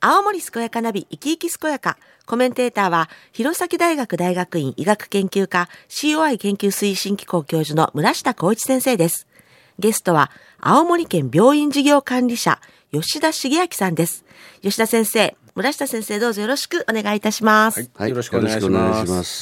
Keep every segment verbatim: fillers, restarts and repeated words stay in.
青森健やかナビ生き生き健やか。コメンテーターは弘前大学大学院医学研究科 シーオーアイ 研究推進機構教授の村下浩一先生です。ゲストは青森県病院事業管理者吉田茂明さんです。吉田先生、村下先生、どうぞよろしくお願いいたします。 はい、よろしくお願いします。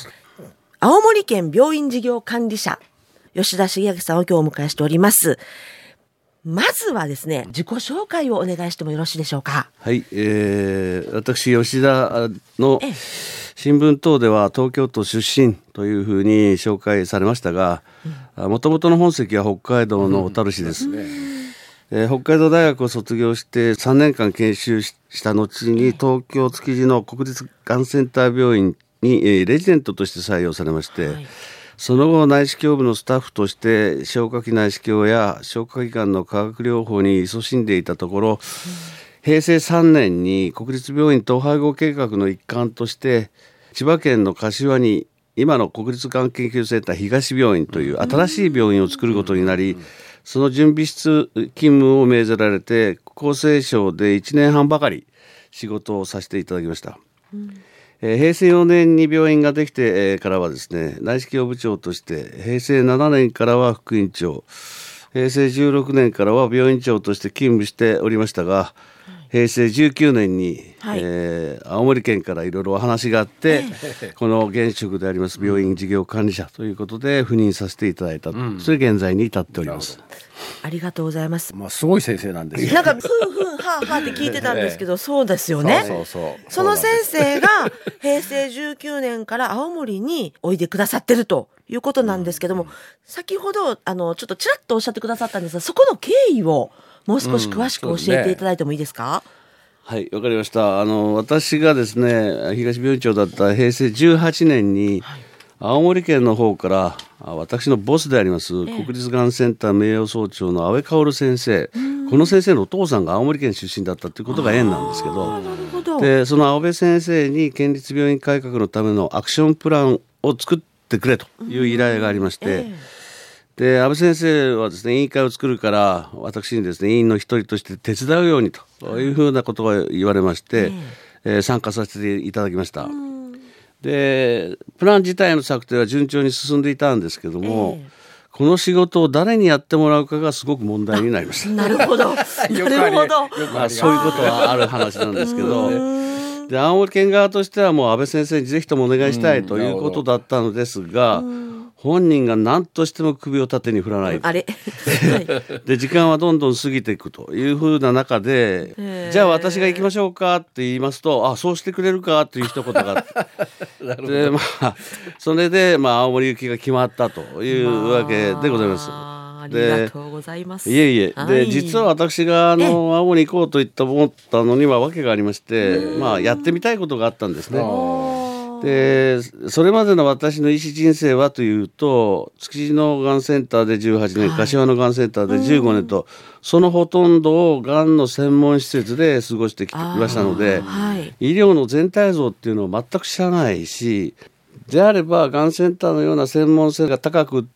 青森県病院事業管理者吉田茂明さんを今日お迎えしております。まずはですね、自己紹介をお願いしてもよろしいでしょうか。 はい、えー、私吉田の新聞等では東京都出身というふうに紹介されましたが、もともとの本籍は北海道の小樽市です、うんえー、北海道大学を卒業してさんねんかん研修した後に東京築地の国立がんセンター病院に、えー、レジデントとして採用されまして、はい、その後内視鏡部のスタッフとして消化器内視鏡や消化器官の化学療法に勤しんでいたところ、うん、平成さんねんに国立病院統廃合計画の一環として千葉県の柏に今の国立がん研究センター東病院という新しい病院を作ることになり、うん、その準備室勤務を命ぜられて厚生省でいちねんはんばかり仕事をさせていただきました、うんえー、平成よねんに病院ができて、えー、からはですね、内視鏡部長として平成ななねんからは副院長、平成じゅうろくねんからは病院長として勤務しておりましたが、平成じゅうきゅうねんに、はいえー、青森県からいろいろお話があって、えー、この現職であります病院事業管理者ということで赴任させていただいた、うん、それ現在に至っております。 ありがとうございます。 まあ、すごい先生なんですよ。 なんかふんふんはーはーって聞いてたんですけど、そうですよね。 そうそうそう。 その先生が平成じゅうきゅうねんから青森においでくださってるということなんですけども、うん、先ほどあのちょっとちらっとおっしゃってくださったんですが、そこの経緯をもう少し詳しく教えていただいてもいいですか。うんはい、わかりました。あの私がですね、東病院長だった平成じゅうはちねんに、はい、青森県の方から私のボスであります、ええ、国立がんセンター名誉総長の阿部薫先生、この先生のお父さんが青森県出身だったということが縁なんですけど、 なるほど。 でその阿部先生に県立病院改革のためのアクションプランを作ってくれという依頼がありまして、ええで安倍先生はですね、委員会を作るから私にですね、委員の一人として手伝うようにというふうなことが言われまして、えー、参加させていただきました。でプラン自体の策定は順調に進んでいたんですけども、えー、この仕事を誰にやってもらうかがすごく問題になりました。 なるほどなるほど、 まあ、そういうことはある話なんですけどで青森県側としてはもう安倍先生にぜひともお願いしたいということだったのですが、本人が何としても首を縦に振らない、 あれで時間はどんどん過ぎていくというふうな中で、じゃあ私が行きましょうかって言いますと、あそうしてくれるかっていう一言があってで、まあ、それで、まあ、青森行きが決まったというわけでございます。 ありがとうございます。 いえいえ、はい、で実は私があの青森行こうと言った思ったのには訳がありまして、まあ、やってみたいことがあったんですね。でそれまでの私の医師人生はというと、築地のがんセンターでじゅうはちねん、はい、柏のがんセンターでじゅうごねんと、そのほとんどをがんの専門施設で過ごしてきていましたので、はい、医療の全体像っていうのを全く知らないし、であればがんセンターのような専門性が高くって、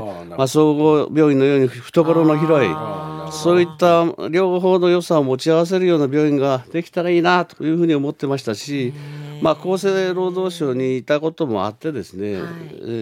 まあ、総合病院のように懐の広い、そういった両方の良さを持ち合わせるような病院ができたらいいなというふうに思ってましたし、まあ、厚生労働省にいたこともあってですね、はい、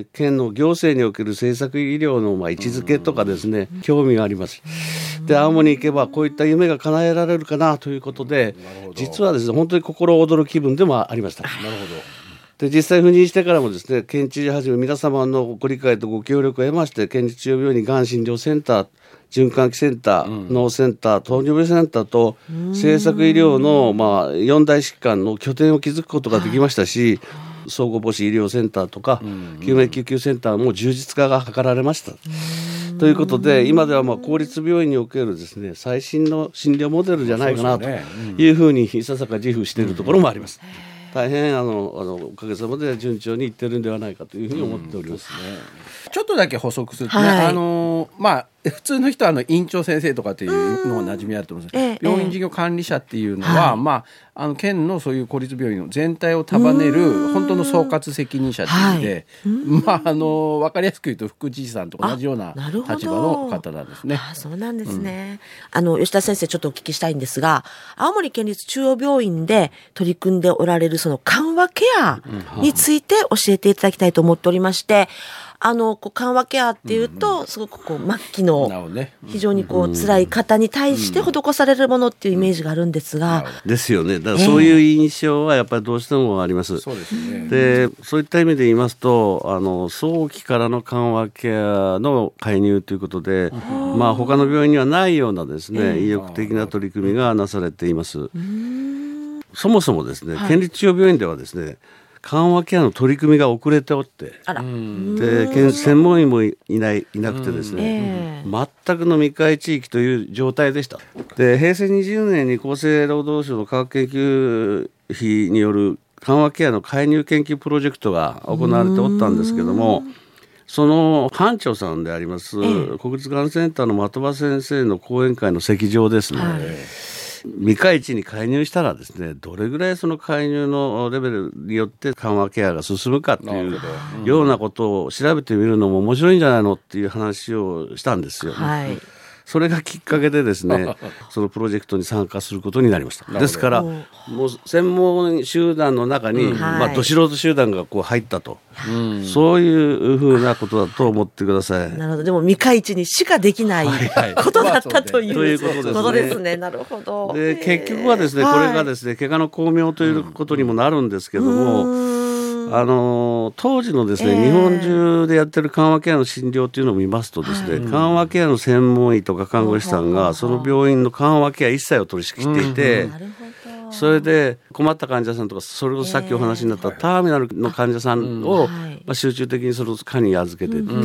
県の行政における政策医療のまあ位置づけとかですね、興味があります。で青森に行けばこういった夢が叶えられるかなということで、実はですね、本当に心躍る気分でもありました。なるほど。で実際赴任してからもですね、県知事はじめ皆様のご理解とご協力を得まして、県立中央病院にがん診療センター、循環器センター、うん、脳センター、糖尿病センターと政策医療のまあよん大疾患の拠点を築くことができましたし、総合母子医療センターとか救命救急センターも充実化が図られました。ということで、今ではまあ公立病院におけるですね、最新の診療モデルじゃないかなというふうにいささか自負しているところもあります。大変あのあのおかげさまで順調にいってるんではないかというふうに思っております、 うん、ね、ちょっとだけ補足するとね、はい、あのまあ普通の人はあの院長先生とかっていうのが馴染みあると思うんですけど、 ええ病院事業管理者っていうのは、 はいまあ、あの県のそういう公立病院の全体を束ねる本当の総括責任者っていう意味で、まあ、あの分かりやすく言うと副知事さんと同じようなあなるほど立場の方なんですね。 あそうなんですね、うん、あの吉田先生ちょっとお聞きしたいんですが、青森県立中央病院で取り組んでおられるその緩和ケアについて教えていただきたいと思っておりまして、あのこう緩和ケアっていうと、うんうん、すごくこう末期の非常にこう辛い方に対して施されるものっていうイメージがあるんですが、 ですよね。だからそういう印象はやっぱりどうしてもあります。 そうですね。 で、そういった意味で言いますと、あの早期からの緩和ケアの介入ということで、まあ他の病院にはないようなですね、意欲的な取り組みがなされています。そもそもですね、県立中央病院ではですね、緩和ケアの取り組みが遅れておって、 あらで専門医もいないいなくてですね、全くの未開地域という状態でした。で平成にじゅうねんに厚生労働省の科学研究費による緩和ケアの介入研究プロジェクトが行われておったんですけども、その班長さんであります、国立がんセンターの的場先生の講演会の席上ですね、はい、未開地に介入したらですね、どれぐらいその介入のレベルによって緩和ケアが進むかっていうようなことを調べてみるのも面白いんじゃないのっていう話をしたんですよ、はい、それがきっかけでですねそのプロジェクトに参加することになりました。ですからもう専門集団の中に、うんまあ、ど素人集団がこう入ったと、うん、そういうふうなことだと思ってください。 なるほど。でも未開地にしかできないことだったという、 ということですね。 なるほど。 で結局はですね、これがですね、怪我の巧妙ということにもなるんですけども、うん、あの当時のですね、えー、日本中でやってる緩和ケアの診療というのを見ますとですね、はい、緩和ケアの専門医とか看護師さんがその病院の緩和ケア一切を取り仕切っていて、うん、それで困った患者さんとか、それこそさっきお話になったターミナルの患者さんを、まあ、集中的にその科に預けていって、うん、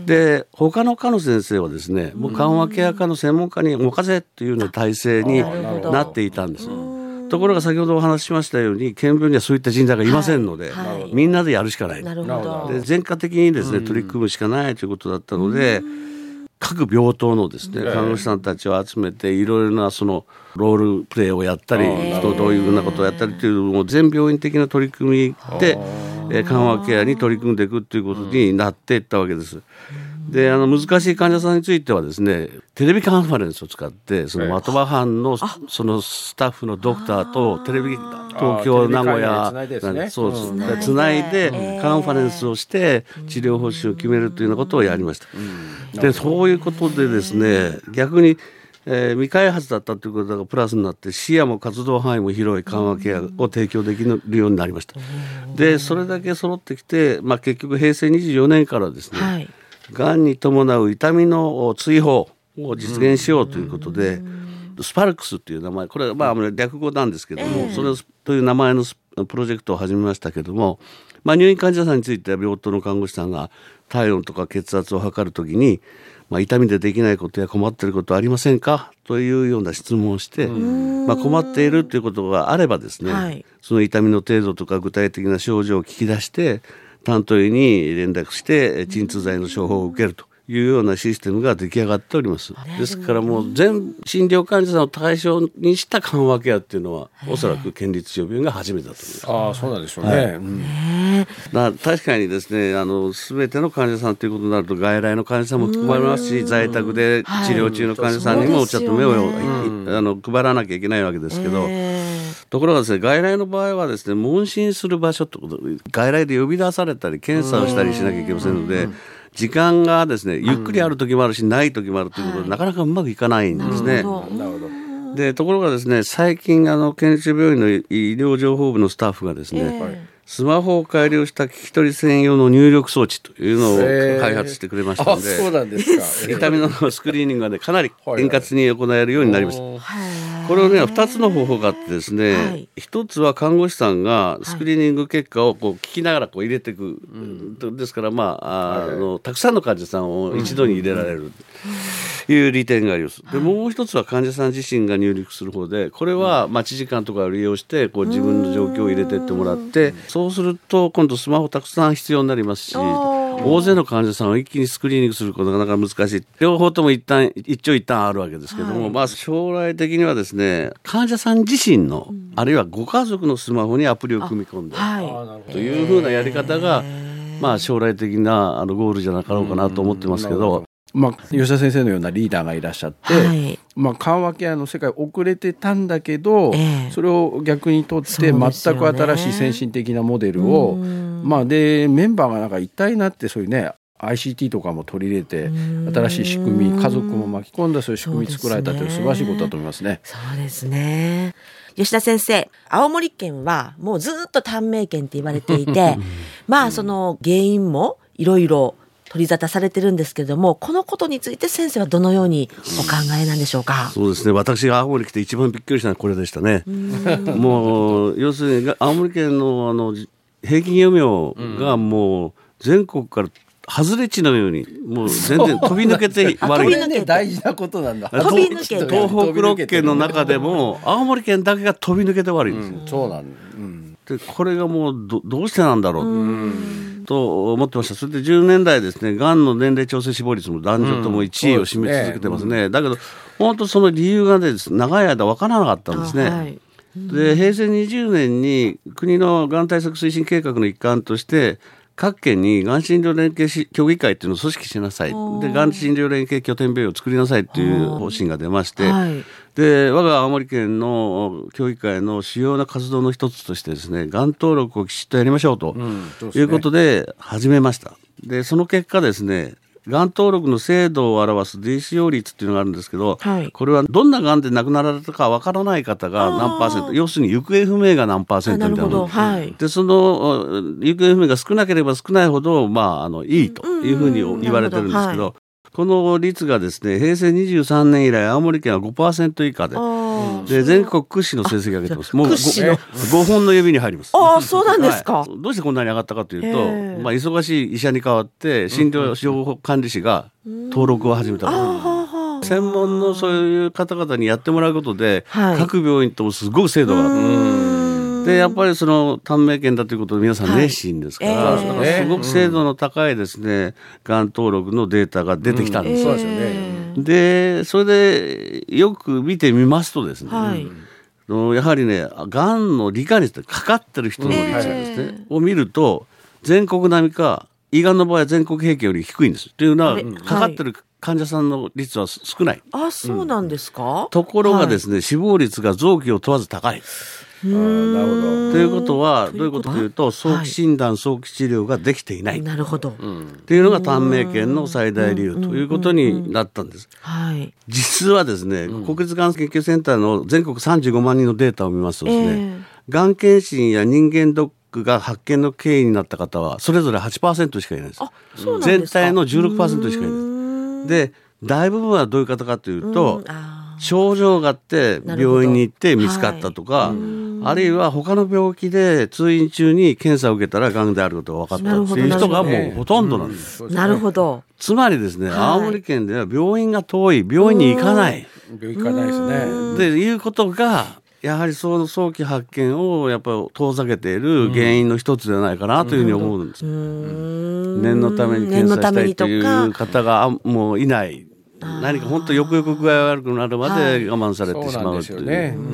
で他の科の先生はですね、もう緩和ケア科の専門家に任せっていうような体制になっていたんです。ところが先ほどお話ししましたように、県病にはそういった人材がいませんので、はいはい、みんなでやるしかない。 なるほど。 で全科的にですね、取り組むしかないということだったので、各病棟のですね、看護師さんたちを集めていろいろなそのロールプレイをやったり、どういうふうなことをやったりというのを全病院的な取り組みで緩和ケアに取り組んでいくということになっていったわけです。であの難しい患者さんについてはですね、テレビカンファレンスを使ってその的場班のそのスタッフのドクターとテレビ東京名古屋そうですつないでカンファレンスをして治療方針を決めるというようなことをやりました。でそういうことでですね、逆にえー、未開発だったということがプラスになって、視野も活動範囲も広い緩和ケアを提供できるようになりました。でそれだけ揃ってきて、まあ、結局平成にじゅうよねんからですね、はい、がんに伴う痛みの追放を実現しようということで、スパルクスという名前、これはまあ略語なんですけども、えー、それという名前のプロジェクトを始めましたけども、まあ、入院患者さんについては病棟の看護師さんが体温とか血圧を測るときに、まあ、痛みでできないことや困っていることはありませんかというような質問をして、まあ、困っているということがあればですね、はい、その痛みの程度とか具体的な症状を聞き出して担当医に連絡して鎮痛剤の処方を受けるというようなシステムが出来上がっております。ですからもう全診療患者さんを対象にした緩和ケアっていうのはおそらく県立中央病院が初めてだと思います。 ああ、そうなんでしょうね、はい、うん、 だ確かにですね、あの全ての患者さんということになると外来の患者さんも含まれますし、在宅で治療中の患者さんにもちょっと目を、はい、あの配らなきゃいけないわけですけど、ところがですね、外来の場合はですね、問診する場所と外来で呼び出されたり検査をしたりしなきゃいけませんので、時間がですね、ゆっくりある時もあるし、ない時もあるということで、なかなかうまくいかないんですね。でところがですね、最近あの県立病院の医療情報部のスタッフがですね、えー、スマホを改良した聞き取り専用の入力装置というのを開発してくれましたので、 えー、あ、そうなんですか。 痛みのスクリーニングが、ね、かなり円滑に行えるようになりました。これをね、ふたつの方法があってですね、はい、ひとつは看護師さんがスクリーニング結果をこう聞きながらこう入れていく、うん、ですから、まあ、あのたくさんの患者さんを一度に入れられるという利点があります。でもう一つは患者さん自身が入力する方で、これは待ち時間とかを利用してこう自分の状況を入れていってもらって、そうすると今度スマホたくさん必要になりますし、 大勢の患者さんを一気にスクリーニングすることがなかなか難しい。両方とも一旦一長一短あるわけですけども、はい、まあ、将来的にはですね、患者さん自身の、うん、あるいはご家族のスマホにアプリを組み込んで、はい、というふうなやり方が、まあ、将来的なあのゴールじゃなかろうかなと思ってますけど、 まあ、吉田先生のようなリーダーがいらっしゃって、はい、まあ、緩和ケアの世界遅れてたんだけど、えー、それを逆にとって全く新しい先進的なモデルを、まあ、でメンバーがなんか一体になってそういうね アイシーティー とかも取り入れて新しい仕組み、家族も巻き込んだそういう仕組み作られたという素晴らしいことだと思いますね。 そうですね。吉田先生、青森県はもうずっと短命県って言われていてまあその原因もいろいろ取り沙汰されてるんですけれども、このことについて先生はどのようにお考えなんでしょうか。 そうですね、私が青森来て一番びっくりしたのはこれでしたね。もう要するに青森県のあの平均余命がもう全国から外れ値のようにもう全然飛び抜けて悪い。 飛び抜け大事なことなんだ。 飛び抜けて東北ろっ県の中でも青森県だけが飛び抜けて悪いんですよ、 うん、そうなんだ、うん、 でこれがもう ど, どうしてなんだろう、うんと思ってました。それでじゅうねんだいですね、がんの年齢調整死亡率も男女ともいちいを占め続けてますね、うん、ねだけど本当その理由がね長い間分からなかったんですね、はい、で平成にじゅうねんに国のがん対策推進計画の一環として各県にがん診療連携協議会っていうのを組織しなさい、でがん診療連携拠点病院を作りなさいという方針が出まして、はい、で我が青森県の協議会の主要な活動の一つとしてですね、がん登録をきちっとやりましょうということで始めました。でその結果ですね、がん登録の精度を表す ディーシーオー 率っていうのがあるんですけど、はい、これはどんながんで亡くなられたかわからない方が何パーセント、要するに行方不明が何パーセントみたいな、はい、でその行方不明が少なければ少ないほど、まあ、あのいいというふうに言われてるんですけど、はい、この率がですね、平成にじゅうさんねん以来青森県は ごパーセント 以下で、で全国屈指の成績を上げてます。もう ご, ごほんの指に入ります。 ああ、そうなんですか、 はい、どうしてこんなに上がったかというと、まあ、忙しい医者に代わって診療情報管理士が登録を始めた、うん、専門のそういう方々にやってもらうことで、はい、各病院ともすごく精度があって、でやっぱりその短命県だということで皆さん熱心ですから、はい、えー、すごく精度の高いですね、がん登録のデータが出てきたんです、うん、そうですよね。でそれでよく見てみますとですね、はい、やはりね、がんの罹患率かかってる人の率ですね、えー、を見ると全国並みか胃がんの場合は全国平均より低いんです。というのはかかってる患者さんの率は少ない。 あ、そうなんですか、うん、 ところがですね、はい、死亡率が臓器を問わず高い。 あ、なるほど。 ということはどういうことかというと、早期診断、はい、早期治療ができていない。 なるほど。 うん、っていうのが短命県の最大理由ということになったんです。はい。実はですね、うん、国立がん研究センターの全国さんじゅうごまんにんのデータを見ますとですね、えー、がん検診や人間ドックが発見の経緯になった方はそれぞれ はちパーセント しかいないです。あ、そうなんですか。全体の じゅうろくパーセント しかいないです。で、大部分はどういう方かというと、症状があって病院に行って見つかったとか、はい、あるいは他の病気で通院中に検査を受けたらがんであることが分かったという人がもうほとんどなんです。 なるほど。 つまりですね、はい、青森県では病院が遠い、病院に行かない、 病院行かないですね。 でいうことがやはりその早期発見をやっぱり遠ざけている原因の一つではないかなというふうに思うんです。うん、念のために検査したいという方がもういない。何か本当よくよく具合が悪くなるまで我慢されてしまうという、はい、うん、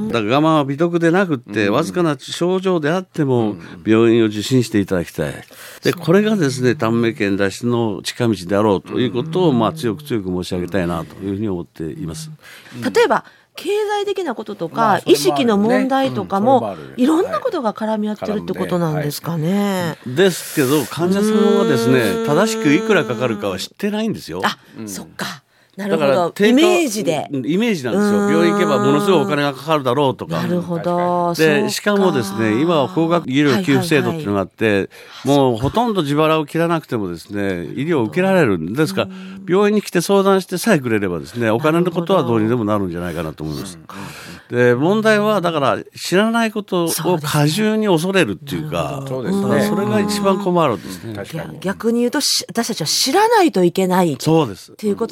だから我慢は美徳でなくって、うん、わずかな症状であっても病院を受診していただきたい。でこれがですね、短命県脱出の近道であろうということを、まあ、強く強く申し上げたいなというふうに思っています。 例えば経済的なこととか、まあ、意識の問題とかも、まあね、うん、いろんなことが絡み合ってるってことなんですかね。 はい、ですけど患者さんはですね、正しくいくらかかるかは知ってないんですよ。 あ、うん、そっか。なるほど。イメージでイメージなんですよ。病院行けばものすごいお金がかかるだろうとか。 なるほど。 でしかもですね、今は高額医療給付制度っていうのがあって、はいはいはい、もうほとんど自腹を切らなくてもですね、医療を受けられるんですから、病院に来て相談してさえくれればですね、お金のことはどうにでもなるんじゃないかなと思います。で問題はだから知らないことを過重に恐れるっていうか、そうですね、それが一番困るんですね。 確かに逆に言うと私たちは知らないといけない。 そうですっていうことですよね。 はい、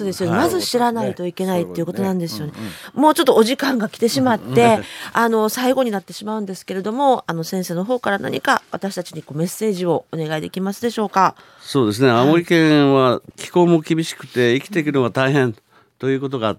まず知らないといけないっていうことなんですよね。もうちょっとお時間が来てしまって、あの最後になってしまうんですけれども、あの先生の方から何か私たちにこうメッセージをお願いできますでしょうか。 そうですね、青森県は気候も厳しくて生きていくのが大変ということがあって、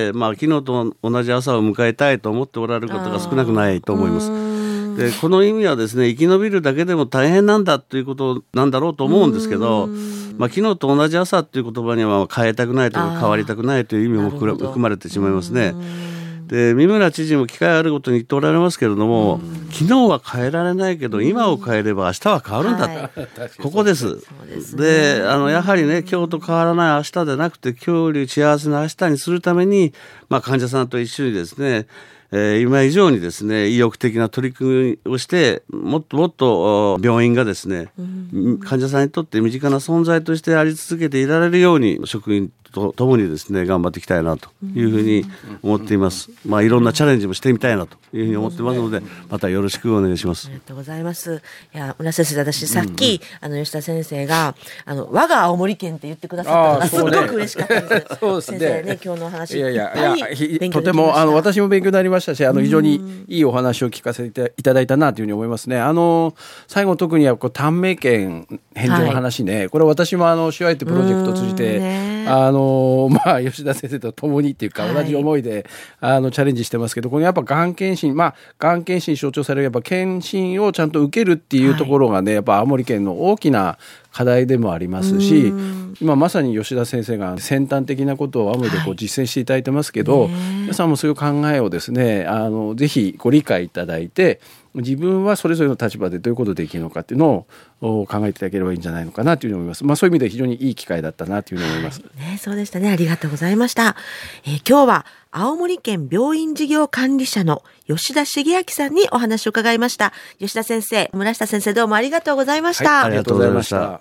まあ、昨日と同じ朝を迎えたいと思っておられる方が少なくないと思います。でこの意味はですね、生き延びるだけでも大変なんだということなんだろうと思うんですけど、まあ、昨日と同じ朝という言葉には変えたくないとか変わりたくないという意味も含まれてしまいますね。で三村知事も機会あることに言っておられますけれども、昨日は変えられないけど今を変えれば明日は変わるんだと、はい、ここです。で、あのやはりね、今日と変わらない明日でなくて、今日より幸せな明日にするために、まあ、患者さんと一緒にですね、えー、今以上にですね、意欲的な取り組みをして、もっともっと病院がですね、うん、患者さんにとって身近な存在としてあり続けていられるように、職員とともにですね、頑張っていきたいなというふうに思っています。まあ、いろんなチャレンジもしてみたいなというふうに思ってますので、またよろしくお願いします。 ありがとうございます。いや、村瀬先生、私さっき、うんうん、あの吉田先生があの我が青森県って言ってくださったのがすごく嬉しかったんです。そうですね。先生ね、今日のお話、いやいやいや、 とてもあの私も勉強になりましたし、あの非常にいいお話を聞かせていただいたなというふうに思いますね。あの最後特にはこう短命県返上の話ね、はい、これ私もあの手話ってプロジェクトを通じて、あのまあ吉田先生と共にっていうか同じ思いで、はい、あのチャレンジしてますけど、このやっぱがん検診、まあがん検診象徴されるやっぱ検診をちゃんと受けるっていうところがね、はい、やっぱ青森県の大きな課題でもありますし、今まさに吉田先生が先端的なことを青森でこう実践していただいてますけど、はい、皆さんもそういう考えをですね、あのぜひご理解いただいて、自分はそれぞれの立場でどういうことができるのかっていうのを考えていただければいいんじゃないのかなというふうに思います。まあそういう意味で非常にいい機会だったなというふうに思います。 ね、そうでしたね。ありがとうございました。えー、今日は青森県病院事業管理者の吉田茂明さんにお話を伺いました。吉田先生、村下先生、どうもありがとうございました。 はい、ありがとうございました。